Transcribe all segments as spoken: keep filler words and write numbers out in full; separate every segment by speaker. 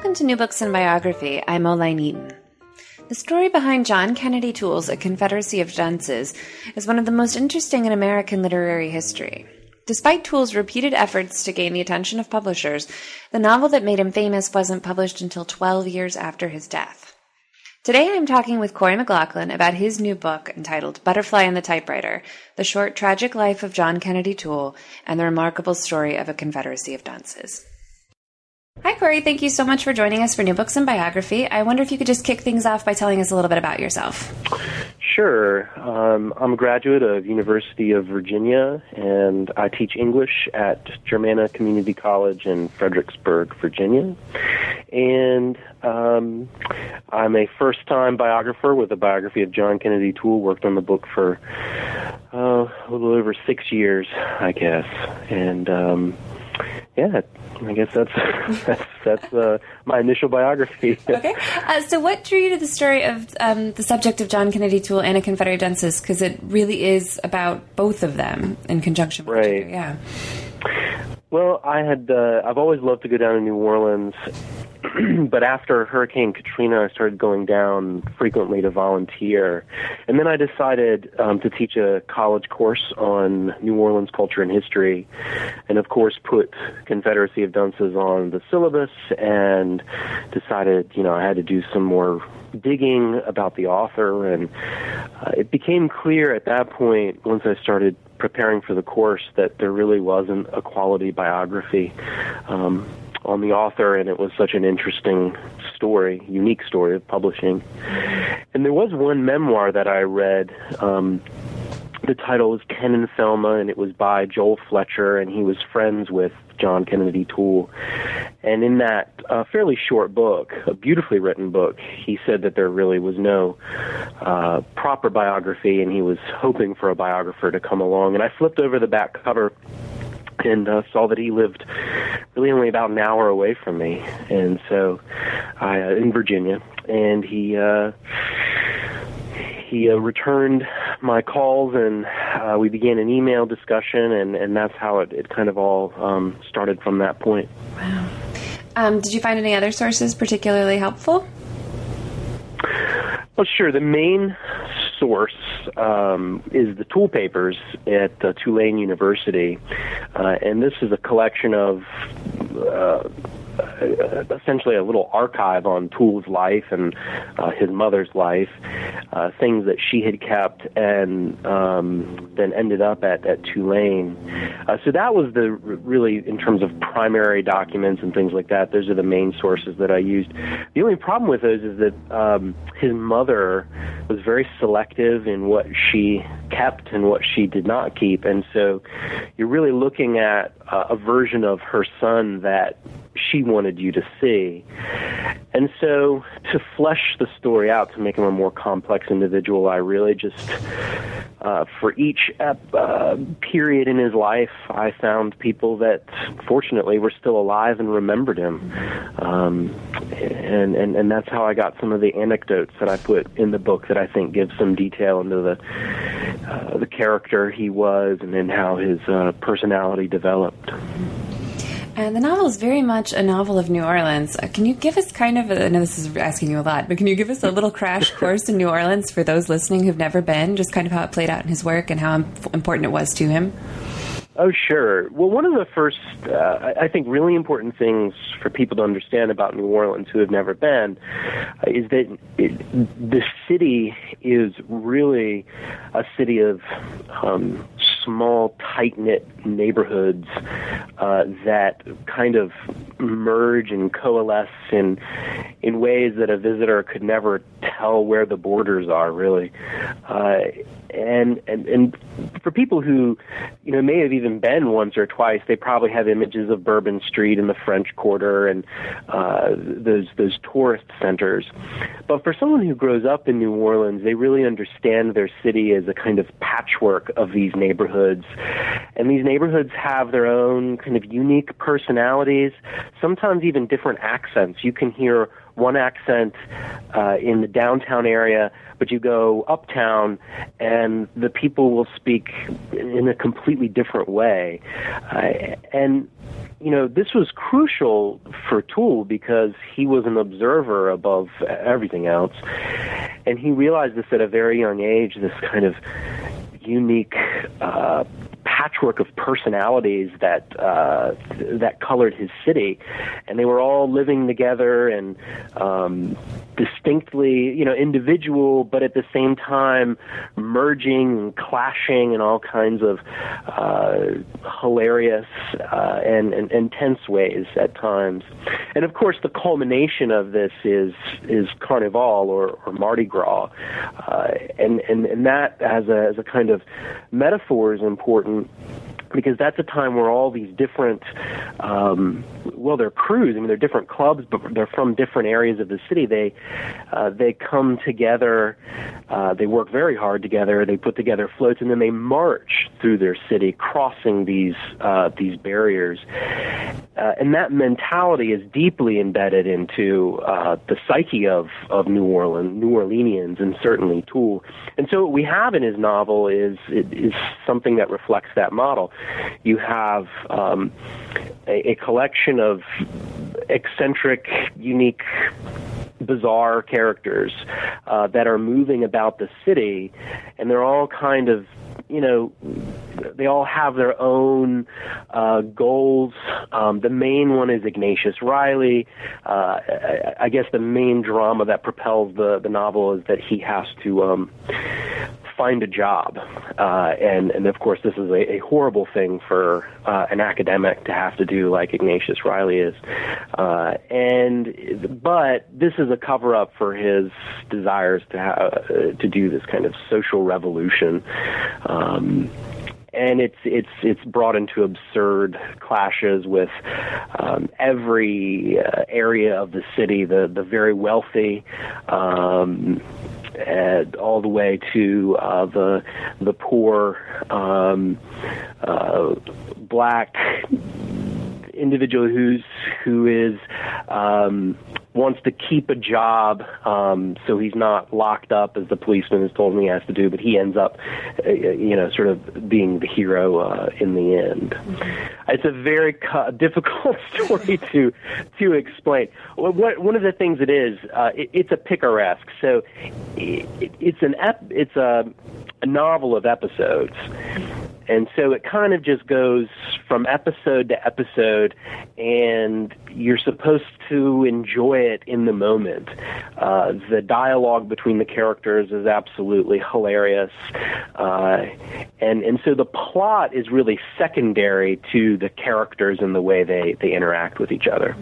Speaker 1: Welcome to New Books in Biography. I'm Oline Eaton. The story behind John Kennedy Toole's A Confederacy of Dunces is one of the most interesting in American literary history. Despite Toole's repeated efforts to gain the attention of publishers, the novel that made him famous wasn't published until twelve years after his death. Today I'm talking with Corey McLaughlin about his new book entitled Butterfly and the Typewriter, The Short Tragic Life of John Kennedy Toole and the Remarkable Story of a Confederacy of Dunces. Hi, Corey. Thank you so much for joining us for New Books in Biography. I wonder if you could just kick things off by telling us a little bit about yourself.
Speaker 2: Sure. Um, I'm a graduate of University of Virginia, and I teach English at Germanna Community College in Fredericksburg, Virginia. And um, I'm a first-time biographer with a biography of John Kennedy Toole. Worked on the book for uh, a little over six years, I guess. And um, yeah, I guess that's that's, that's uh, my initial biography.
Speaker 1: Okay. Uh, so what drew you to the story of um, the subject of John Kennedy Toole and A Confederate Dunces? Because it really is about both of them in conjunction with
Speaker 2: right.
Speaker 1: each other. Yeah.
Speaker 2: Well, I had uh, I've always loved to go down to New Orleans, but after Hurricane Katrina, I started going down frequently to volunteer. And then I decided um, to teach a college course on New Orleans culture and history, and of course put Confederacy of Dunces on the syllabus, and decided, you know, I had to do some more digging about the author. And uh, it became clear at that point, once I started preparing for the course, that there really wasn't a quality biography um, on the author, and it was such an interesting story, unique story of publishing. And there was one memoir that I read. Um, the title was Ken and Thelma, and it was by Joel Fletcher, and he was friends with John Kennedy Toole. And in that uh, fairly short book, a beautifully written book, he said that there really was no uh, proper biography, and he was hoping for a biographer to come along. And I flipped over the back cover and uh, saw that he lived really only about an hour away from me, and so I uh, in Virginia, and he uh, he uh, returned my calls, and uh, we began an email discussion, and, and that's how it, it kind of all um, started from that point.
Speaker 1: Wow. Um, did you find any other sources particularly helpful?
Speaker 2: Well, sure. The main source um, is the Toole Papers at uh, Tulane University, uh, and this is a collection of uh, essentially a little archive on Toole's life and uh, his mother's life, uh, things that she had kept and um, then ended up at, at Tulane. Uh, so that was the really, in terms of primary documents and things like that, those are the main sources that I used. The only problem with those is that um, his mother was very selective in what she kept and what she did not keep, and so you're really looking at uh, a version of her son that she wanted you to see. And so to flesh the story out, to make him a more complex individual, I really just, uh, for each uh, period in his life, I found people that fortunately were still alive and remembered him. Um, and, and, and that's how I got some of the anecdotes that I put in the book that I think give some detail into the uh, the character he was and then how his uh, personality developed.
Speaker 1: And the novel is very much a novel of New Orleans. Uh, can you give us kind of, a, I know this is asking you a lot, but can you give us a little crash course in New Orleans for those listening who've never been, just kind of how it played out in his work and how important it was to him?
Speaker 2: Oh, sure. Well, one of the first, uh, I think, really important things for people to understand about New Orleans who have never been uh, is that it, the city is really a city of um, small, tight-knit neighborhoods uh, that kind of merge and coalesce in in ways that a visitor could never tell where the borders are, really. Uh, and, and and for people who, you know, may have even been once or twice, they probably have images of Bourbon Street and the French Quarter and uh, those those tourist centers. But for someone who grows up in New Orleans, they really understand their city as a kind of patchwork of these neighborhoods. And these neighborhoods have their own kind of unique personalities, sometimes even different accents. You can hear one accent uh, in the downtown area, but you go uptown and the people will speak in a completely different way. Uh, and you know, this was crucial for Toole because he was an observer above everything else. And he realized this at a very young age, this kind of unique uh, patchwork of personalities that uh, that colored his city, and they were all living together and um, distinctly, you know, individual, but at the same time merging and clashing in all kinds of uh, hilarious uh, and, and intense ways at times. And of course, the culmination of this is is Carnival or, or Mardi Gras, uh, and, and and that as a as a kind of metaphor is important, because that's a time where all these different, um, well, they're crews. I mean, they're different clubs, but they're from different areas of the city. They uh, they come together. Uh, they work very hard together. They put together floats, and then they march through their city, crossing these uh, these barriers. Uh, and that mentality is deeply embedded into uh, the psyche of, of New Orleans, New Orleanians, and certainly Toole. And so what we have in his novel is is something that reflects that model. You have um, a, a collection of eccentric, unique, bizarre characters uh, that are moving about the city, and they're all kind of, you know, they all have their own uh, goals. Um, the main one is Ignatius Reilly. Uh, I, I guess the main drama that propels the, the novel is that he has to um, find a job. Uh, and, and, of course, this is a, a horrible thing for uh, an academic to have to do like Ignatius Reilly is. Uh, and but this is a cover-up for his desires to, ha- to do this kind of social revolution. Um, And it's it's it's brought into absurd clashes with um, every uh, area of the city, the the very wealthy, um, and all the way to uh, the the poor, um, uh, black individual who's who is. Um, wants to keep a job, um, so he's not locked up as the policeman has told him he has to do, but he ends up, uh, you know, sort of being the hero uh, in the end. Mm-hmm. It's a very cu- difficult story to to explain. Well, what, one of the things it is, uh, it, it's a picaresque. So it, it, it's an ep- it's a, a novel of episodes. And so it kind of just goes from episode to episode, and you're supposed to enjoy it in the moment. Uh, the dialogue between the characters is absolutely hilarious. Uh, and, and so the plot is really secondary to the characters and the way they, they interact with each other.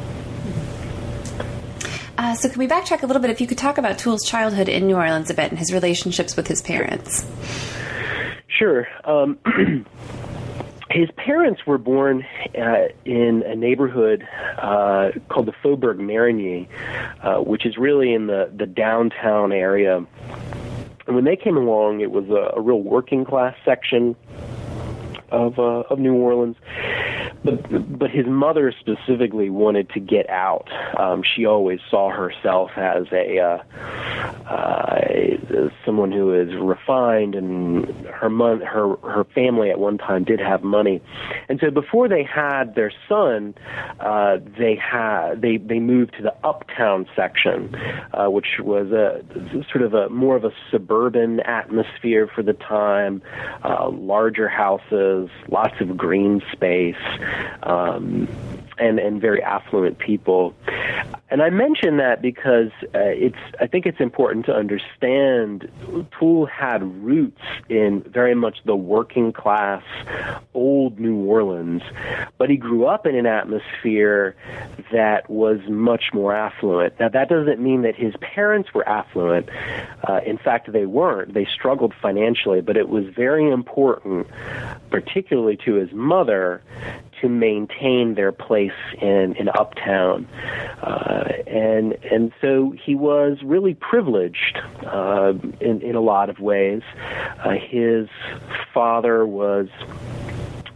Speaker 1: Uh, so can we backtrack a little bit? If you could talk about Toole's childhood in New Orleans a bit and his relationships with his parents.
Speaker 2: Sure. Um, his parents were born uh, in a neighborhood uh, called the Faubourg Marigny, uh, which is really in the, the downtown area. And when they came along, it was a, a real working class section of uh, of New Orleans. But but his mother specifically wanted to get out. Um, she always saw herself as a uh, uh, someone who is refined, and her mon- her her family at one time did have money, and so before they had their son, uh, they had they they moved to the uptown section, uh, which was a sort of a more of a suburban atmosphere for the time, uh, larger houses, lots of green space. Um, and, and very affluent people. And I mention that because uh, it's I think it's important to understand Toole had roots in very much the working class, old New Orleans, but he grew up in an atmosphere that was much more affluent. Now, that doesn't mean that his parents were affluent. Uh, in fact, they weren't. They struggled financially, but it was very important, particularly to his mother, to maintain their place in, in uptown. Uh, and and so he was really privileged uh, in, in a lot of ways. Uh, his father was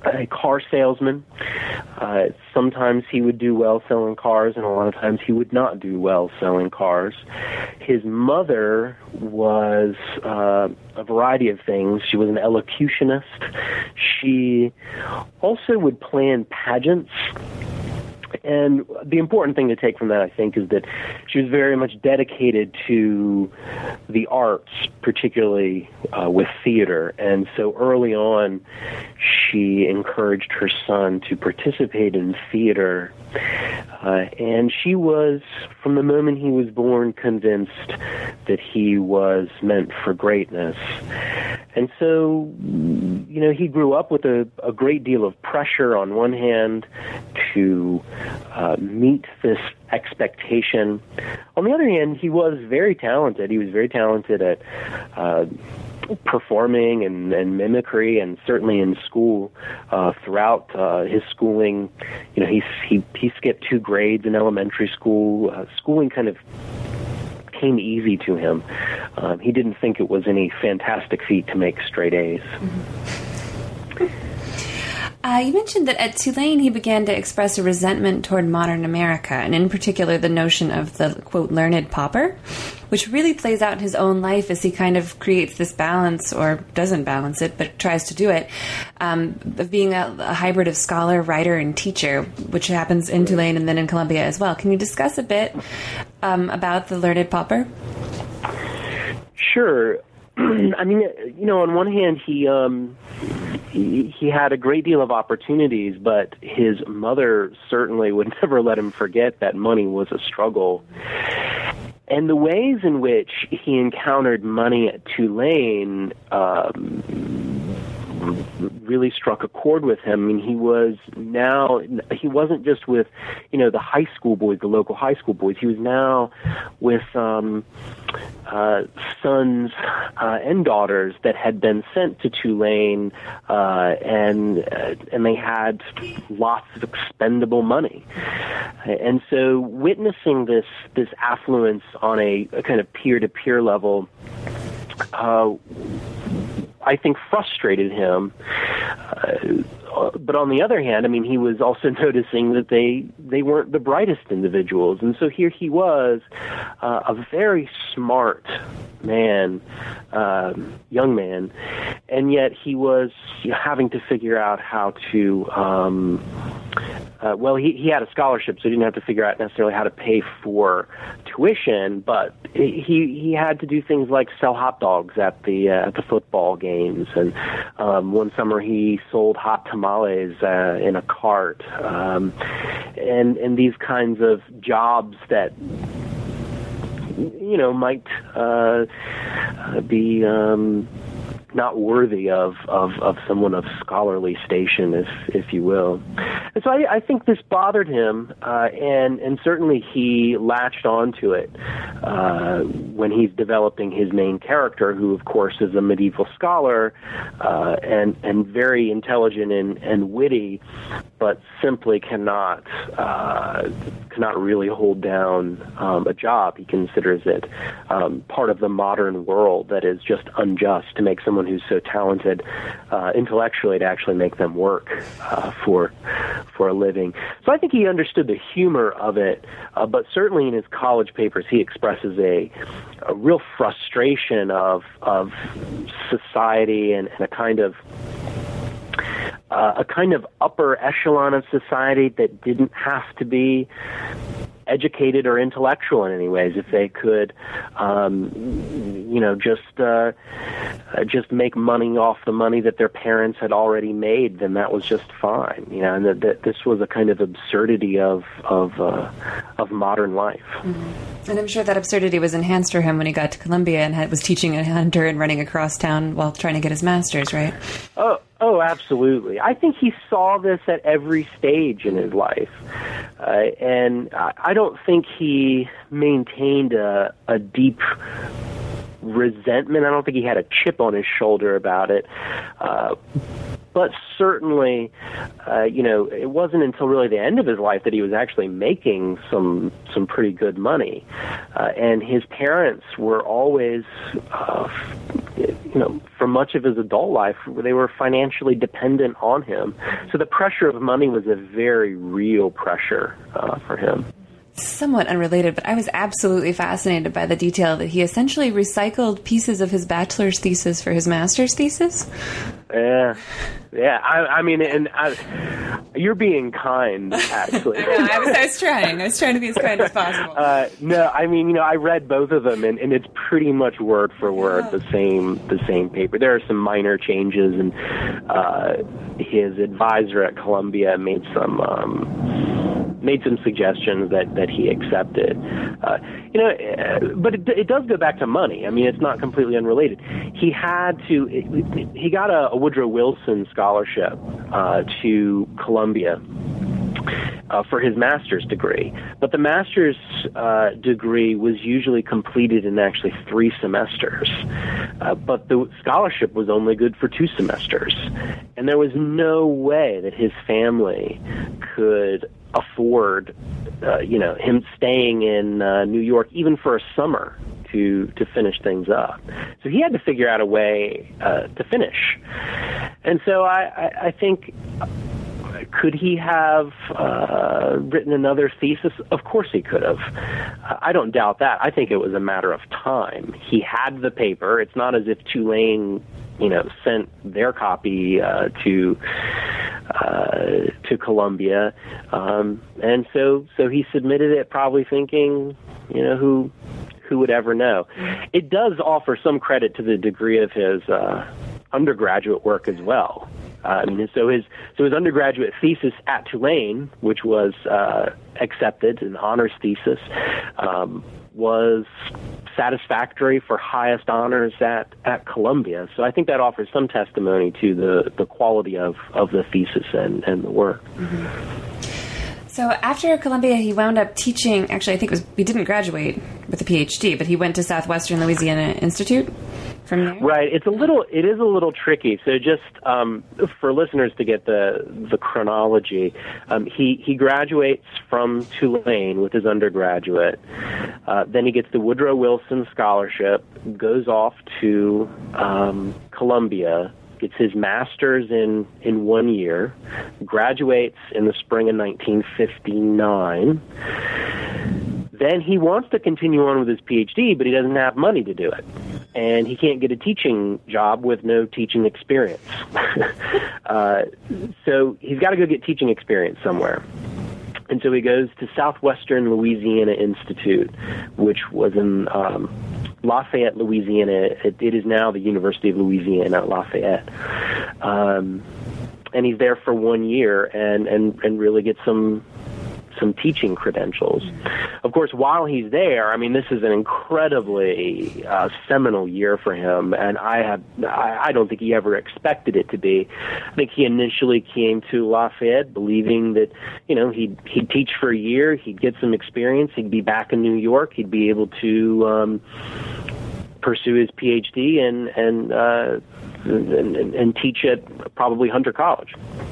Speaker 2: a car salesman. Uh, sometimes he would do well selling cars, and a lot of times he would not do well selling cars. His mother was uh, a variety of things. She was an elocutionist. She also would plan pageants. And the important thing to take from that, I think, is that she was very much dedicated to the arts, particularly uh, with theater. And so early on, she encouraged her son to participate in theater. Uh, and she was, from the moment he was born, convinced that he was meant for greatness. And so, you know, he grew up with a, a great deal of pressure on one hand to uh, meet this expectation. On the other hand, he was very talented. He was very talented at uh, performing and, and mimicry, and certainly in school. Uh, throughout uh, his schooling, you know, he he he skipped two grades in elementary school. Uh, schooling kind of came easy to him. Um, he didn't think it was any fantastic feat to make straight A's.
Speaker 1: Mm-hmm. Uh, you mentioned that at Tulane he began to express a resentment toward modern America, and in particular the notion of the, quote, learned pauper, which really plays out in his own life as he kind of creates this balance, or doesn't balance it, but tries to do it, um, of being a, a hybrid of scholar, writer, and teacher, which happens in Tulane and then in Columbia as well. Can you discuss a bit um, about the learned pauper?
Speaker 2: Sure. I mean, you know, on one hand, he, um, he he had a great deal of opportunities, but his mother certainly would never let him forget that money was a struggle. And the ways in which he encountered money at Tulane um, really struck a chord with him. I mean, he was now, he wasn't just with, you know, the high school boys, the local high school boys. He was now with um, uh, sons uh, and daughters that had been sent to Tulane, uh, and uh, and they had lots of expendable money. And so witnessing this, this affluence on a, a kind of peer-to-peer level, uh, I think frustrated him. Uh, but on the other hand, I mean, he was also noticing that they they weren't the brightest individuals. And so here he was, uh, a very smart man, uh, young man, and yet he was having to figure out how to, um, uh, well, he, he had a scholarship, so he didn't have to figure out necessarily how to pay for tuition, but he he had to do things like sell hot dogs at the uh, at the football games, and um, one summer he sold hot tamales uh, in a cart, um, and and these kinds of jobs that, you know, might uh, be um, not worthy of, of, of someone of scholarly station, if if you will. And so I, I think this bothered him, uh, and and certainly he latched onto it uh, when he's developing his main character, who of course is a medieval scholar uh, and and very intelligent and, and witty, but simply cannot uh, cannot really hold down um, a job. He considers it um, part of the modern world that is just unjust to make someone who's so talented uh, intellectually to actually make them work uh, for for a living. So I think he understood the humor of it, uh, but certainly in his college papers he expresses a a real frustration of of society and, and a kind of uh, a kind of upper echelon of society that didn't have to be educated or intellectual in any ways. If they could, um, you know, just uh, uh, just make money off the money that their parents had already made, then that was just fine. You know, and that, that this was a kind of absurdity of of uh, of modern life.
Speaker 1: Mm-hmm. And I'm sure that absurdity was enhanced for him when he got to Columbia and had, was teaching a hunter and running across town while trying to get his master's, right?
Speaker 2: Oh, oh, absolutely. I think he saw this at every stage in his life. Uh, and I, I don't think he maintained a, a deep resentment. I don't think he had a chip on his shoulder about it. Uh, But certainly, uh, you know, it wasn't until really the end of his life that he was actually making some some pretty good money. Uh, and his parents were always, uh, you you know, for much of his adult life, they were financially dependent on him. So the pressure of money was a very real pressure uh, for him.
Speaker 1: Somewhat unrelated, but I was absolutely fascinated by the detail that he essentially recycled pieces of his bachelor's thesis for his master's thesis.
Speaker 2: Yeah, yeah. I, I mean, and I, you're being kind, actually.
Speaker 1: I know. I was, I was trying. I was trying to be as kind as possible.
Speaker 2: Uh, no, I mean, you know, I read both of them, and, and it's pretty much word for word
Speaker 1: yeah.
Speaker 2: the same the same paper. There are some minor changes, and uh, his advisor at Columbia made some. Um, made some suggestions that, that he accepted. Uh, you know, uh, but it, it does go back to money. I mean, it's not completely unrelated. He had to, it, he got a, a Woodrow Wilson scholarship uh, to Columbia uh, for his master's degree. But the master's uh, degree was usually completed in actually three semesters. Uh, but the scholarship was only good for two semesters. And there was no way that his family could afford, uh, you know, him staying in uh, New York even for a summer to to finish things up. So he had to figure out a way uh, to finish. And so I, I, I think, could he have uh, written another thesis? Of course he could have. I don't doubt that. I think it was a matter of time. He had the paper. It's not as if Tulane, you know, sent their copy uh, to uh, to Columbia, um, and so so he submitted it, probably thinking, you know, who who would ever know. It does offer some credit to the degree of his uh, undergraduate work as well. Uh, I mean, so his so his undergraduate thesis at Tulane, which was uh, accepted, an honors thesis, um, was satisfactory for highest honors at, at Columbia. So I think that offers some testimony to the, the quality of, of the thesis and, and the work.
Speaker 1: Mm-hmm. So after Columbia, he wound up teaching, actually I think it was, he didn't graduate with a P H D, but he went to Southwestern Louisiana Institute from there?
Speaker 2: Right. It's a little, it is a little tricky. So just um, for listeners to get the the chronology, um, he, he graduates from Tulane with his undergraduate. Uh, then he gets the Woodrow Wilson Scholarship, goes off to um, Columbia, gets his master's in, in one year, graduates in the spring of nineteen fifty-nine. Then he wants to continue on with his P H D, but he doesn't have money to do it. And he can't get a teaching job with no teaching experience. uh, so he's got to go get teaching experience somewhere. And so he goes to Southwestern Louisiana Institute, which was in um, Lafayette, Louisiana. It, it is now the University of Louisiana at Lafayette. Um, and he's there for one year and, and, and really gets some some teaching credentials. Of course, while he's there, I mean, this is an incredibly uh, seminal year for him, and I have, I, I don't think he ever expected it to be. I think he initially came to Lafayette believing that, you know, he'd, he'd teach for a year, he'd get some experience, he'd be back in New York, he'd be able to um, pursue his P H D and, and, uh, and, and, and teach at probably Hunter College.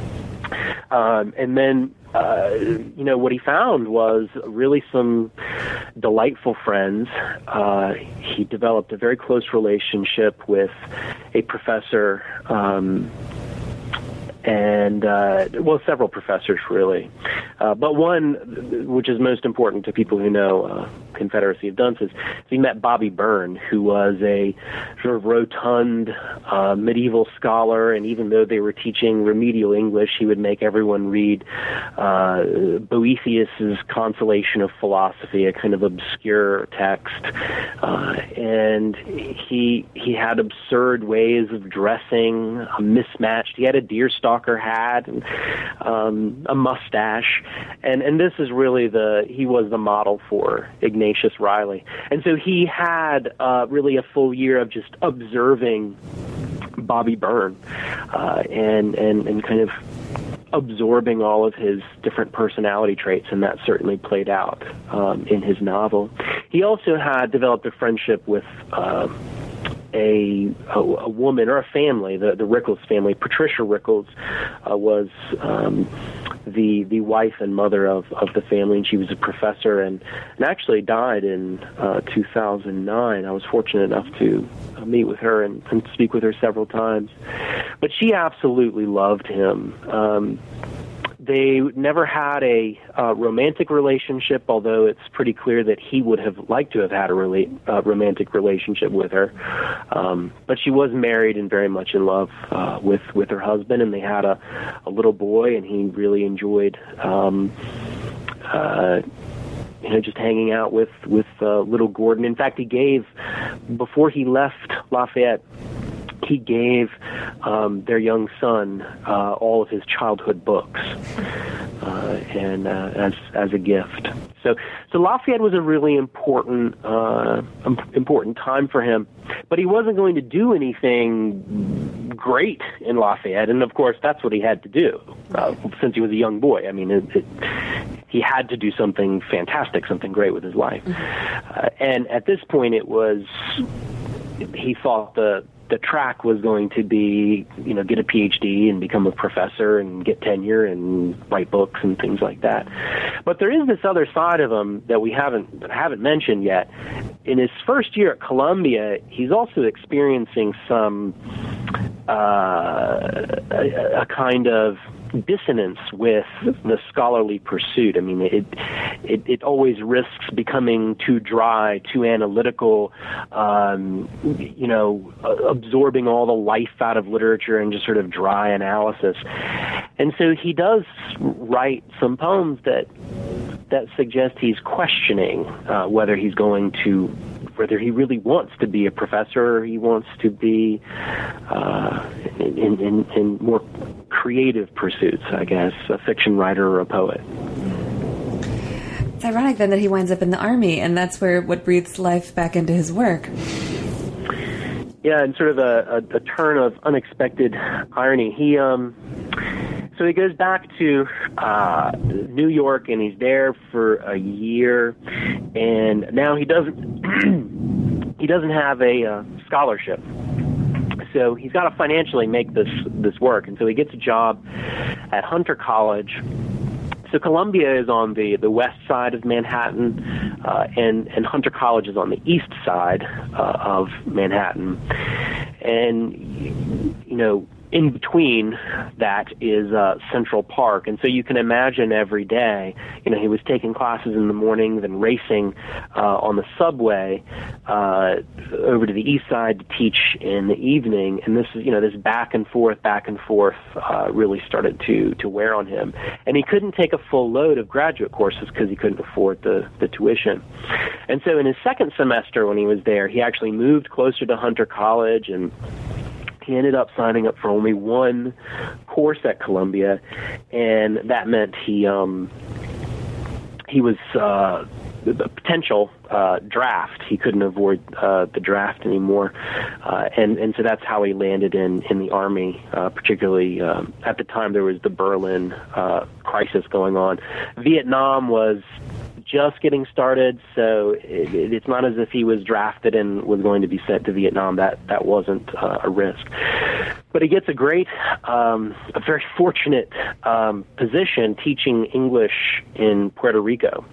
Speaker 2: Um, and then, uh, you know, what he found was really some delightful friends. Uh, he developed a very close relationship with a professor, um, and, uh, well, several professors, really. Uh, but one, which is most important to people who know uh, Confederacy of Dunces, he met Bobby Byrne, who was a sort of rotund uh, medieval scholar, and even though they were teaching remedial English, he would make everyone read uh, Boethius's Consolation of Philosophy, a kind of obscure text. Uh, and he he had absurd ways of dressing, uh, mismatched. He had a deerstalker hat and um, a mustache, and and this is really the he was the model for Ignatius Reilly, and so he had uh, really a full year of just observing Bobby Byrne uh, and and and kind of absorbing all of his different personality traits, and that certainly played out um, in his novel. He also had developed a friendship with Uh, A, a, a woman or a family, the, the Rickles family. Patricia Rickles uh, was um, the the wife and mother of, of the family, and she was a professor and, and actually died in uh, two thousand nine. I was fortunate enough to uh, meet with her and, and speak with her several times. But she absolutely loved him. Um, They never had a uh, romantic relationship, although it's pretty clear that he would have liked to have had a rela- uh, romantic relationship with her. Um, but she was married and very much in love uh, with, with her husband, and they had a, a little boy, and he really enjoyed um, uh, you know, just hanging out with, with uh, little Gordon. In fact, he gave, before he left Lafayette, he gave um, their young son uh, all of his childhood books, uh, and uh, as as a gift. So, so Lafayette was a really important uh, important time for him, but he wasn't going to do anything great in Lafayette, and of course that's what he had to do uh, since he was a young boy. I mean, it, it, he had to do something fantastic, something great with his life, uh, and at this point, it was he thought the. The track was going to be, you know, get a P H D and become a professor and get tenure and write books and things like that. But there is this other side of him that we haven't that I haven't mentioned yet. In his first year at Columbia, he's also experiencing some uh, a, a kind of dissonance with the scholarly pursuit. I mean, it, it it always risks becoming too dry, too analytical, um, you know, absorbing all the life out of literature and just sort of dry analysis. And so he does write some poems that that suggest he's questioning uh, whether he's going to, whether he really wants to be a professor or he wants to be uh, in, in, in more creative pursuits, I guess, a fiction writer or a poet.
Speaker 1: It's ironic then that he winds up in the Army, and that's where what breathes life back into his work.
Speaker 2: Yeah, and sort of a, a, a turn of unexpected irony. He, um, so he goes back to uh, New York, and he's there for a year, and now he doesn't he doesn't have a uh, scholarship. So he's got to financially make this this work, and so he gets a job at Hunter College. So Columbia is on the, the west side of Manhattan, uh, and, and Hunter College is on the east side uh, of Manhattan. And, you know, in between that is uh, Central Park. And so you can imagine every day, you know, he was taking classes in the morning, then racing uh, on the subway uh, over to the east side to teach in the evening. And this, you know, this back and forth, back and forth uh, really started to, to wear on him. And he couldn't take a full load of graduate courses because he couldn't afford the, the tuition. And so in his second semester when he was there, he actually moved closer to Hunter College, and he ended up signing up for only one course at Columbia, and that meant he um, he was uh, the potential uh, draft. He couldn't avoid uh, the draft anymore, uh, and and so that's how he landed in in the Army. Uh, particularly um, at the time, there was the Berlin uh, crisis going on. Vietnam was just getting started, so it, it, it's not as if he was drafted and was going to be sent to Vietnam. That that wasn't uh, a risk. But he gets a great, um, a very fortunate um, position teaching English in Puerto Rico.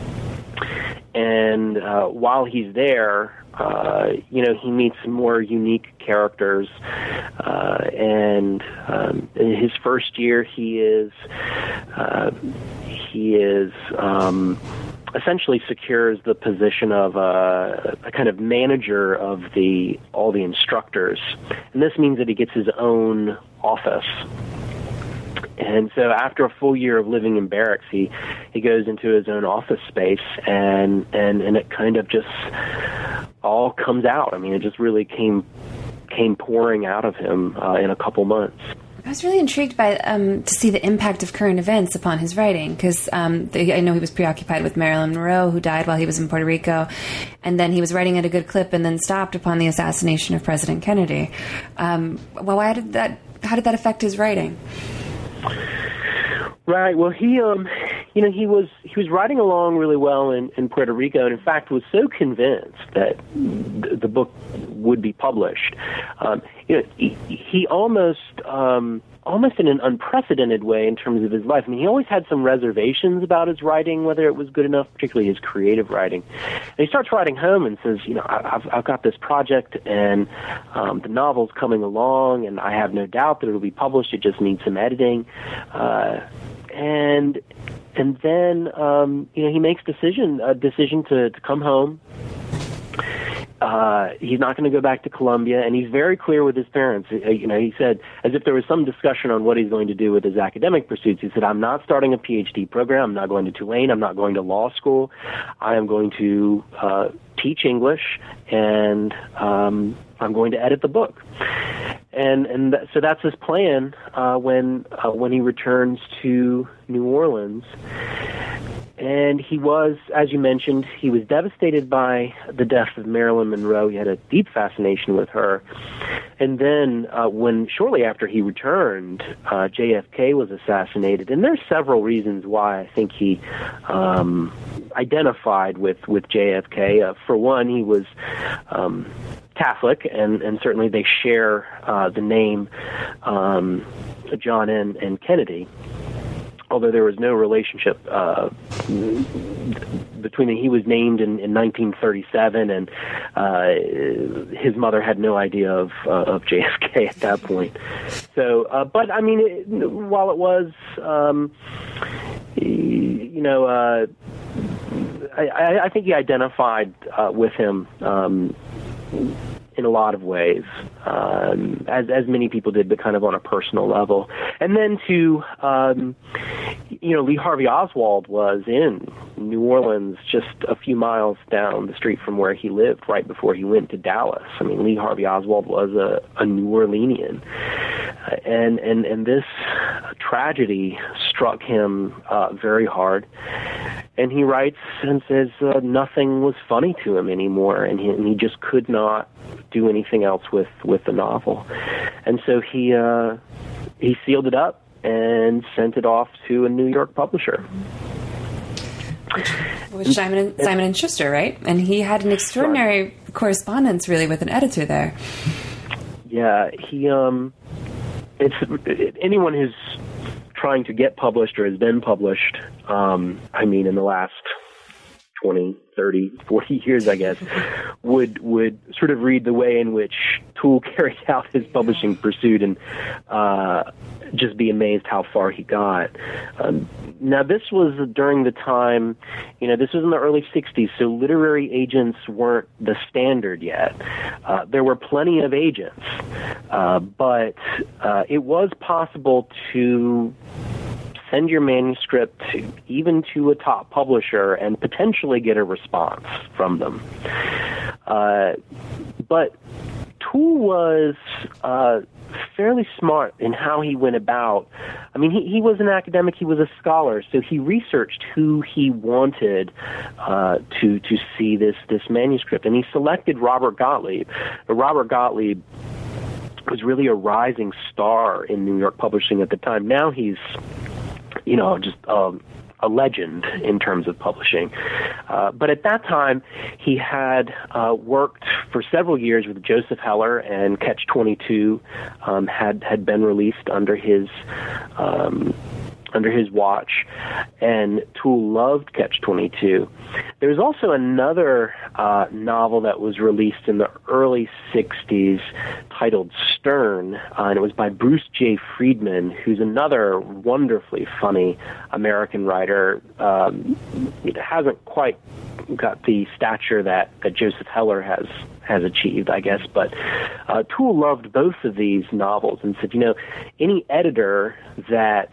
Speaker 2: And uh, while he's there, uh, you know, he meets more unique characters. Uh, and um, in his first year, he is uh, he is um, essentially secures the position of a, a kind of manager of the all the instructors, and this means that he gets his own office. And so after a full year of living in barracks, he, he goes into his own office space, and, and, and it kind of just all comes out. I mean, it just really came came pouring out of him uh, in a couple months.
Speaker 1: I was really intrigued by um, to see the impact of current events upon his writing, because um, I know he was preoccupied with Marilyn Monroe, who died while he was in Puerto Rico, and then he was writing at a good clip and then stopped upon the assassination of President Kennedy. Um, well, why did that? How did that affect his writing?
Speaker 2: Right. Well, he, um, you know, he was he was writing along really well in, in Puerto Rico, and in fact was so convinced that the, the book would be published. Um, you know, he, he almost um, almost in an unprecedented way in terms of his life. I mean, he always had some reservations about his writing, whether it was good enough, particularly his creative writing. And he starts writing home and says, you know, I've, I've got this project, and um, the novel's coming along, and I have no doubt that it'll be published. It just needs some editing. Uh, and and then, um, you know, he makes decision a decision to, to come home. Uh, he's not going to go back to Columbia, and he's very clear with his parents. You know, he said, as if there was some discussion on what he's going to do with his academic pursuits, he said, I'm not starting a P H D program. I'm not going to Tulane. I'm not going to law school. I am going to uh, teach English, and um, I'm going to edit the book. And and th- so that's his plan uh, when uh, when he returns to New Orleans. And he was, as you mentioned, he was devastated by the death of Marilyn Monroe. He had a deep fascination with her. And then uh, when shortly after he returned, uh, J F K was assassinated. And there's several reasons why I think he um, identified with, with J F K. Uh, for one, he was um, Catholic, and, and certainly they share uh, the name um, John and, and Kennedy. Although there was no relationship uh, between them. He was named in, in nineteen thirty-seven, and uh, his mother had no idea of uh, of J F K at that point. So, uh, but I mean, it, while it was, um, you know, uh, I, I think he identified uh, with him um, in a lot of ways, um, as as many people did, but kind of on a personal level. And then to, um, you know, Lee Harvey Oswald was in New Orleans, just a few miles down the street from where he lived, right before he went to Dallas. I mean, Lee Harvey Oswald was a, a New Orleanian, uh, and and and this tragedy struck him uh, very hard. And he writes and says uh, nothing was funny to him anymore, and he, and he just could not do anything else with, with the novel. And so he uh, he sealed it up and sent it off to a New York publisher.
Speaker 1: With Simon and, Simon and Schuster, right? And he had an extraordinary right. correspondence, really, with an editor there.
Speaker 2: Yeah, he. Um, it's anyone who's trying to get published or has been published, um, I mean, in the last twenty, thirty, forty years, I guess, would would sort of read the way in which Toole carried out his publishing pursuit and uh, just be amazed how far he got. Um, now, this was during the time, you know, this was in the early sixties, so literary agents weren't the standard yet. Uh, there were plenty of agents, uh, but uh, it was possible to send your manuscript to, even to a top publisher and potentially get a response from them. Uh, but Toole was uh, fairly smart in how he went about. I mean, he, he was an academic, he was a scholar, so he researched who he wanted uh, to to see this, this manuscript, and he selected Robert Gottlieb. Now, Robert Gottlieb was really a rising star in New York publishing at the time. Now he's you know, just um, a legend in terms of publishing. Uh, but at that time, he had uh, worked for several years with Joseph Heller, and Catch twenty-two um, had had been released under his um, under his watch, and Toole loved Catch twenty-two. There was also another uh, novel that was released in the early sixties titled Stern, uh, and it was by Bruce J. Friedman, who's another wonderfully funny American writer. Um, it hasn't quite got the stature that, that Joseph Heller has has achieved, I guess, but uh, Toole loved both of these novels and said, you know, any editor that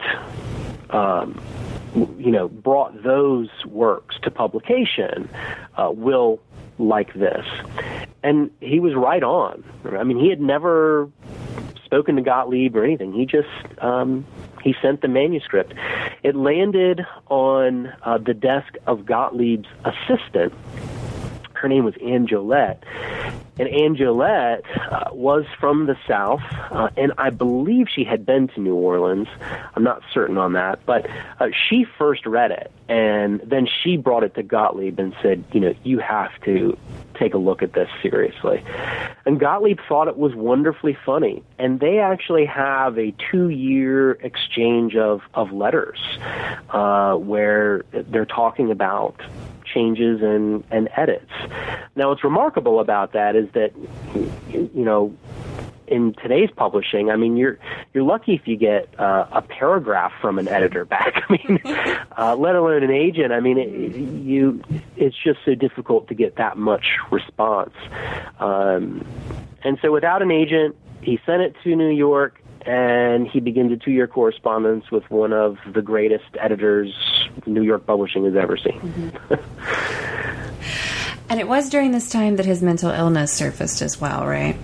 Speaker 2: um, you know, brought those works to publication uh, will like this. And he was right on. I mean, he had never spoken to Gottlieb or anything. He just, um, he sent the manuscript. It landed on uh, the desk of Gottlieb's assistant, her name was Anne Jolette. And Anne Jolette uh, was from the South, uh, and I believe she had been to New Orleans. I'm not certain on that, but uh, she first read it, and then she brought it to Gottlieb and said, you know, you have to take a look at this seriously. And Gottlieb thought it was wonderfully funny, and they actually have a two-year exchange of, of letters uh, where they're talking about changes and, and edits. Now, what's remarkable about that is that, you know, in today's publishing, I mean, you're you're lucky if you get uh, a paragraph from an editor back. I mean, uh, let alone an agent. I mean, it, you it's just so difficult to get that much response. Um, and so, without an agent, he sent it to New York, and he begins a two-year correspondence with one of the greatest editors New York publishing has ever seen.
Speaker 1: Mm-hmm. And it was during this time that his mental illness surfaced as well, right?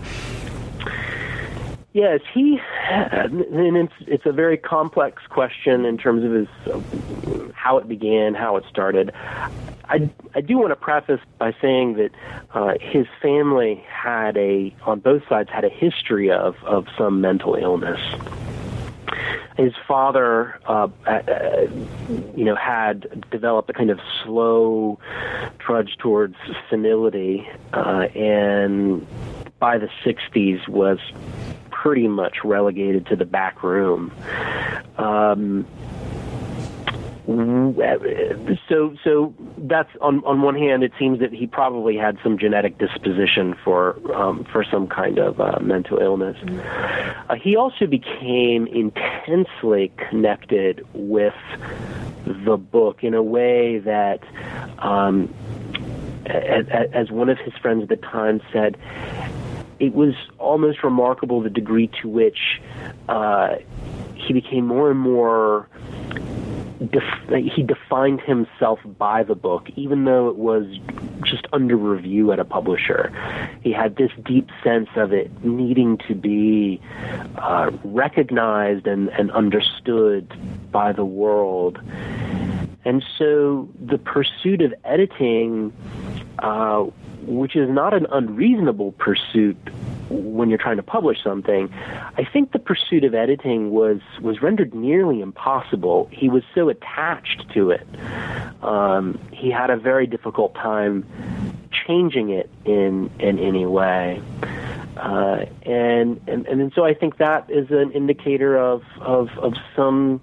Speaker 2: Yes, he, and it's, it's a very complex question in terms of his, uh, how it began, how it started. I, I do want to preface by saying that uh, his family had a, on both sides, had a history of, of some mental illness. His father, uh, uh, you know, had developed a kind of slow trudge towards senility, uh, and by the sixties was pretty much relegated to the back room. Um, so, so that's on on one hand. It seems that he probably had some genetic disposition for um, for some kind of uh, mental illness. Uh, he also became intensely connected with the book in a way that, um, as, as one of his friends at the time said, it was almost remarkable the degree to which uh, he became more and more. Def- he defined himself by the book, even though it was just under review at a publisher. He had this deep sense of it needing to be uh, recognized and, and understood by the world. And so the pursuit of editing, uh, which is not an unreasonable pursuit when you're trying to publish something, I think the pursuit of editing was, was rendered nearly impossible. He was so attached to it. Um, he had a very difficult time changing it in in any way. Uh, and, and and so I think that is an indicator of, of, of some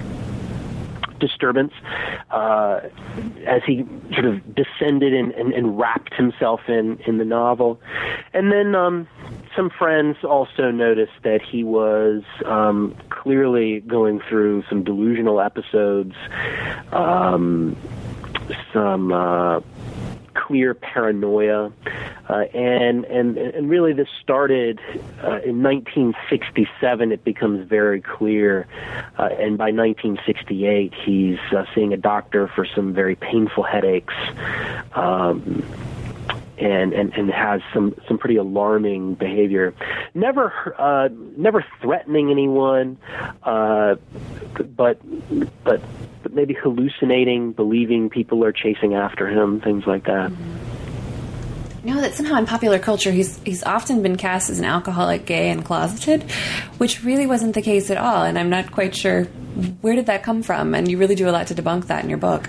Speaker 2: disturbance uh, as he sort of descended and, and, and wrapped himself in, in the novel. And then um, some friends also noticed that he was um, clearly going through some delusional episodes, um, some uh, clear paranoia, uh, and, and and really this started uh, in nineteen sixty-seven. It becomes very clear, uh, and by nineteen sixty-eight, he's uh, seeing a doctor for some very painful headaches, um, and, and and has some some pretty alarming behavior. Never uh, never threatening anyone, uh, but but. but maybe hallucinating, believing people are chasing after him, things like that.
Speaker 1: You know that somehow in popular culture he's he's often been cast as an alcoholic, gay, and closeted, which really wasn't the case at all, and I'm not quite sure where did that come from, and you really do a lot to debunk that in your book.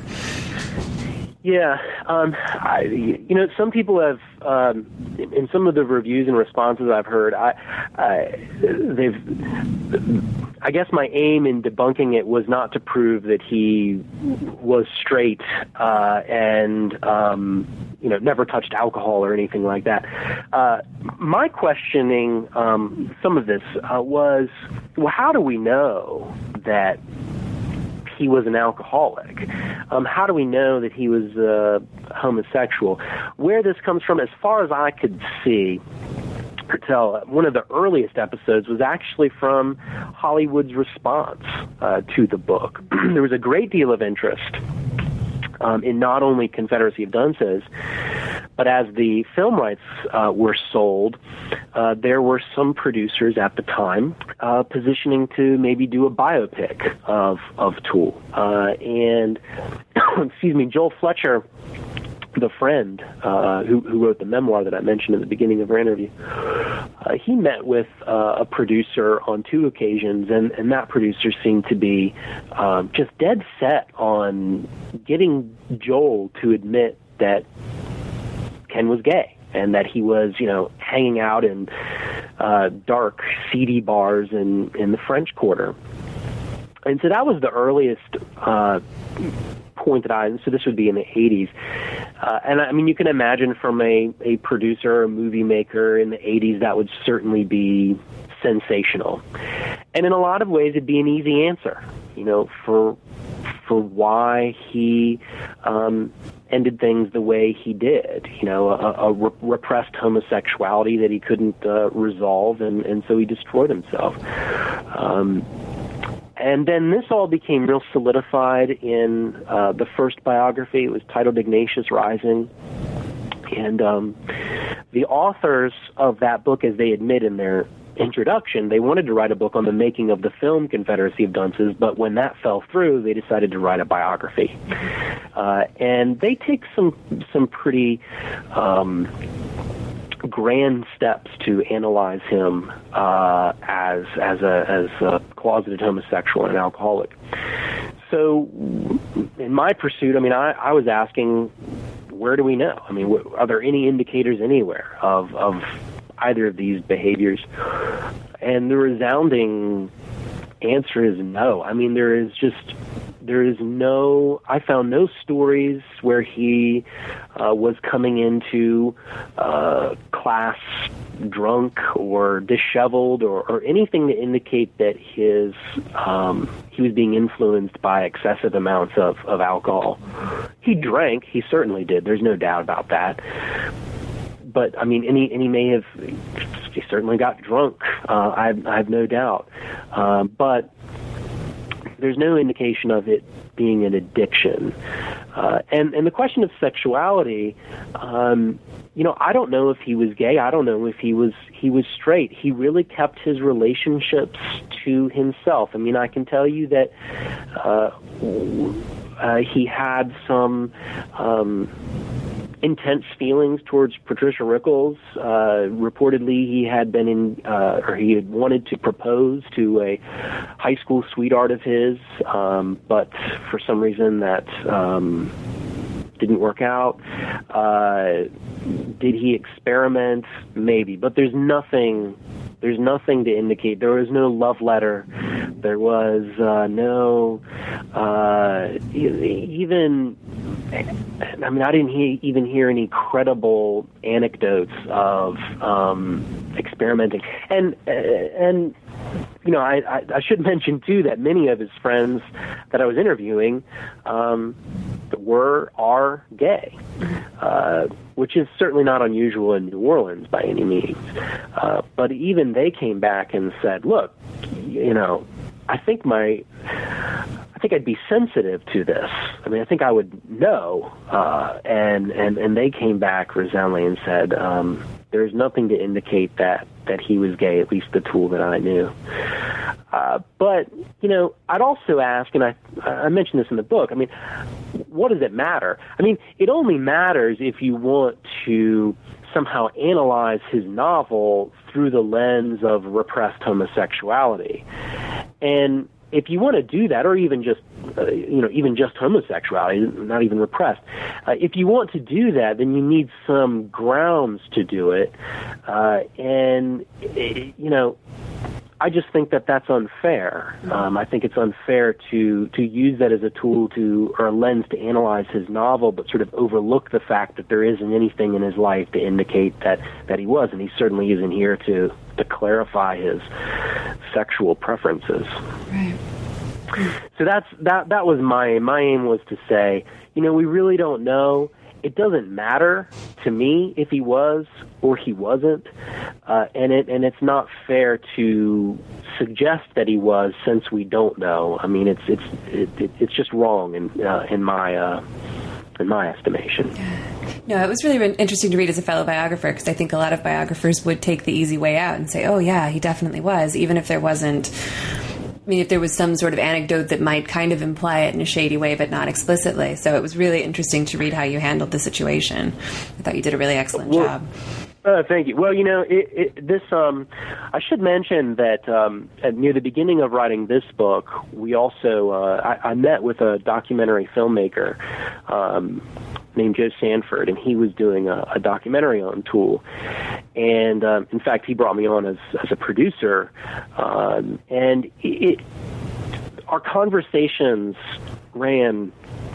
Speaker 2: Yeah, um, I, you know, some people have, um, in some of the reviews and responses I've heard, I, I, they've, I guess my aim in debunking it was not to prove that he was straight uh, and, um, you know, never touched alcohol or anything like that. Uh, my questioning, um, some of this uh, was, well, how do we know that he was an alcoholic? Um, how do we know that he was uh, homosexual? Where this comes from, as far as I could see or tell, one of the earliest episodes was actually from Hollywood's response uh, to the book. There was a great deal of interest um, in not only Confederacy of Dunces, but as the film rights uh, were sold, uh, there were some producers at the time uh, positioning to maybe do a biopic of of Toole. Uh, and excuse me, Joel Fletcher the friend uh, who, who wrote the memoir that I mentioned at the beginning of our interview, uh, he met with uh, a producer on two occasions, and, and that producer seemed to be um, just dead set on getting Joel to admit that Ken was gay and that he was, you know, hanging out in uh, dark, seedy bars in, in the French Quarter. And so that was the earliest uh, point that I, so this would be in the eighties. Uh, and I mean, you can imagine from a, a producer, a movie maker in the eighties, that would certainly be sensational. And in a lot of ways, it'd be an easy answer, you know, for for why he um, ended things the way he did, you know, a, a re- repressed homosexuality that he couldn't uh, resolve, and, and so he destroyed himself. Um, and then this all became real solidified in uh, the first biography. It was titled Ignatius Rising. And um, the authors of that book, as they admit in their introduction, they wanted to write a book on the making of the film Confederacy of Dunces, but when that fell through, they decided to write a biography. Uh, and they take some some pretty um, grand steps to analyze him uh, as as a as a closeted homosexual and an alcoholic. So, in my pursuit, I mean, I, I was asking, where do we know? I mean, wh- are there any indicators anywhere of of either of these behaviors? And the resounding answer is no. I mean, there is just, there is no, I found no stories where he uh, was coming into uh, class drunk or disheveled or, or anything to indicate that his, um, he was being influenced by excessive amounts of, of alcohol. He drank, he certainly did, there's no doubt about that. But I mean, and he, and he may have, he certainly got drunk. Uh, I, I have no doubt. Uh, but there's no indication of it being an addiction. Uh, and and the question of sexuality, um, you know, I don't know if he was gay. I don't know if he was he was straight. He really kept his relationships to himself. I mean, I can tell you that uh, uh, he had some. Um, intense feelings towards Patricia Rickles. Uh, reportedly, he had been in, uh, or he had wanted to propose to a high school sweetheart of his, um, but for some reason that um, didn't work out. Uh, did he experiment? Maybe, but there's nothing. There's nothing to indicate. There was no love letter. There was uh, no uh, even. I mean, I didn't hear, even hear any credible anecdotes of um, experimenting. And uh, and you know, I, I I should mention too that many of his friends that I was interviewing um, were are gay. Uh, which is certainly not unusual in New Orleans by any means. Uh, but even they came back and said, look, you know, I think my, I think I'd be sensitive to this. I mean, I think I would know. Uh, and, and, and they came back resoundingly and said, um, there's nothing to indicate that, that he was gay, at least the tool that I knew. Uh, but, you know, I'd also ask, and I, I mentioned this in the book, I mean, what does it matter? I mean, it only matters if you want to somehow analyze his novel through the lens of repressed homosexuality. And if you want to do that, or even just, uh, you know, even just homosexuality, not even repressed, uh, if you want to do that, then you need some grounds to do it. Uh, and, you know, I just think that that's unfair. Um, I think it's unfair to, to use that as a tool to, or a lens to analyze his novel, but sort of overlook the fact that there isn't anything in his life to indicate that, that he was, and he certainly isn't here to, to clarify his sexual preferences.
Speaker 1: Right.
Speaker 2: So that's, that, that was my, my aim was to say, you know, we really don't know. It doesn't matter to me if he was or he wasn't, uh, and it and it's not fair to suggest that he was since we don't know. I mean, it's it's it, it, it's just wrong in uh, in my uh, in my estimation.
Speaker 1: No, it was really interesting to read as a fellow biographer, because I think a lot of biographers would take the easy way out and say, "Oh, yeah, he definitely was," even if there wasn't I mean, if there was some sort of anecdote that might kind of imply it in a shady way, but not explicitly. So it was really interesting to read how you handled the situation. I thought you did a really excellent
Speaker 2: well,
Speaker 1: job.
Speaker 2: Uh, thank you. Well, you know, it, it, this, um, I should mention that um, at, near the beginning of writing this book, we also, uh, I, I met with a documentary filmmaker um, named Joe Sanford, and he was doing a, a documentary on Toole. And, um, in fact, he brought me on as, as a producer. Um, and it, our conversations ran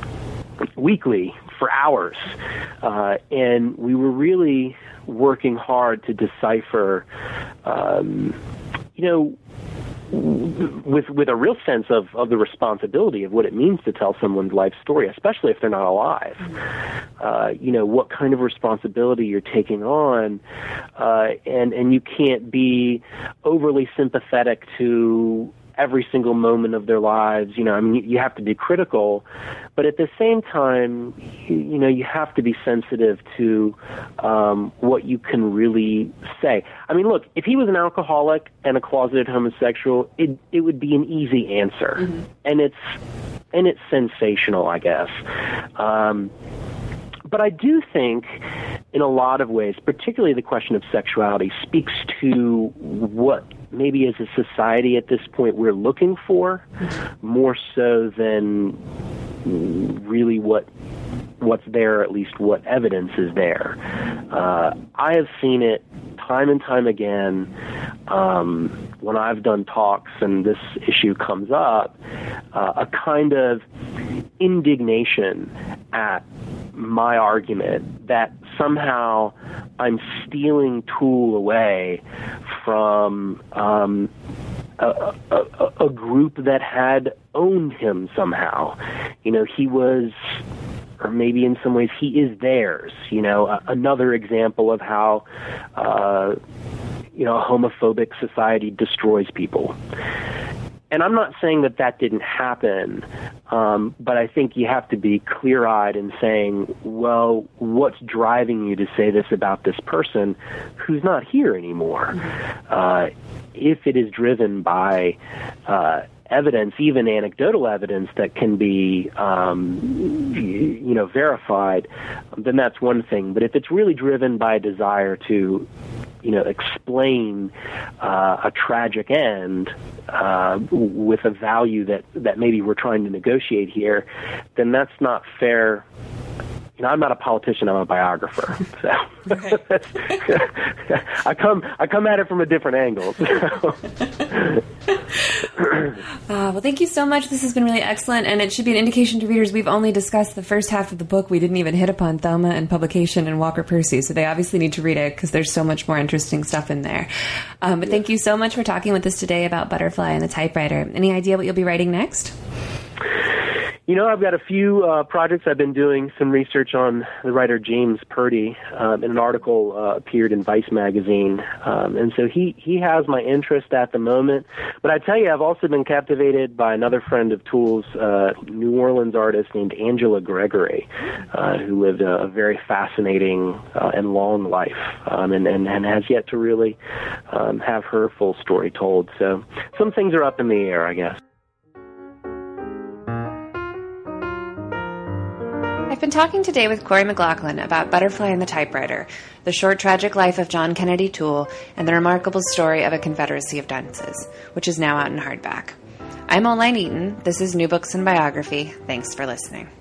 Speaker 2: weekly for hours, uh, and we were really working hard to decipher, um, you know, with with a real sense of, of the responsibility of what it means to tell someone's life story, especially if they're not alive. Uh, you know, what kind of responsibility you're taking on, uh, and and you can't be overly sympathetic to every single moment of their lives. You know, I mean, you, you have to be critical, but at the same time, you, you know, you have to be sensitive to um, what you can really say. I mean, look, if he was an alcoholic and a closeted homosexual, it it would be an easy answer, mm-hmm. and it's and it's sensational, I guess. Um, But I do think, in a lot of ways, particularly the question of sexuality, speaks to what maybe as a society at this point we're looking for, more so than really what what's there, at least what evidence is there. Uh, I have seen it time and time again um, when I've done talks and this issue comes up, uh, a kind of indignation at my argument that somehow I'm stealing Toole away from um, a, a, a group that had owned him somehow. You know, he was, or maybe in some ways he is theirs. You know, a, another example of how, uh, you know, a homophobic society destroys people. And I'm not saying that that didn't happen, um, but I think you have to be clear-eyed in saying, well, what's driving you to say this about this person who's not here anymore? Uh, if it is driven by uh, evidence, even anecdotal evidence that can be, um, you know, verified, then that's one thing. But if it's really driven by a desire to, you know, explain uh, a tragic end uh, with a value that, that maybe we're trying to negotiate here, then that's not fair. You know, I'm not a politician, I'm a biographer. So I come I come at it from a different angle. So.
Speaker 1: uh, well, thank you so much. This has been really excellent, and it should be an indication to readers we've only discussed the first half of the book. We didn't even hit upon Thelma and Publication and Walker Percy, so they obviously need to read it because there's so much more interesting stuff in there. Um, but thank you so much for talking with us today about Butterfly and the Typewriter. Any idea what you'll be writing next?
Speaker 2: You know, I've got a few uh, projects. I've been doing some research on the writer James Purdy, um, and an article uh, appeared in Vice magazine. Um, and so he, he has my interest at the moment. But I tell you, I've also been captivated by another friend of Toole's, uh, New Orleans artist named Angela Gregory, uh, who lived a, a very fascinating uh, and long life, um, and, and, and has yet to really um, have her full story told. So some things are up in the air, I guess.
Speaker 1: I've been talking today with Corey McLaughlin about Butterfly and the Typewriter, the short tragic life of John Kennedy Toole, and the remarkable story of a Confederacy of Dunces, which is now out in hardback. I'm Oline Eaton. This is New Books in Biography. Thanks for listening.